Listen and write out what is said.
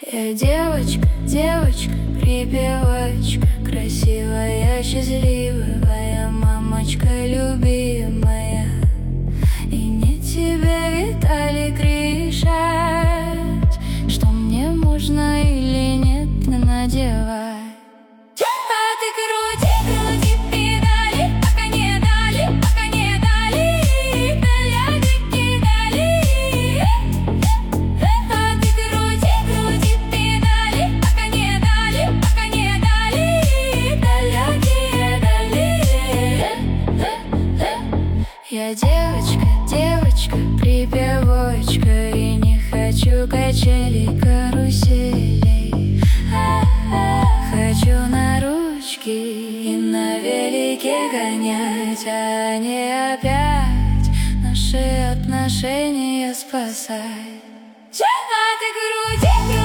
Я девочка, девочка, припевочка, красивая, счастливая, мамочка любимая. И не тебе, Виталик, решать, что мне можно или нет надевать. А ты крути, крути педали, пока не дали, пока не дали, педалики дали. А ты крути, крути педали, пока не дали, пока не дали, педалики дали. Я девочка, девочка, припевочка, и не хочу качелей, каруселей. Хочу на ручки и на велике гонять, а не опять наши отношения спасать. А ты крути,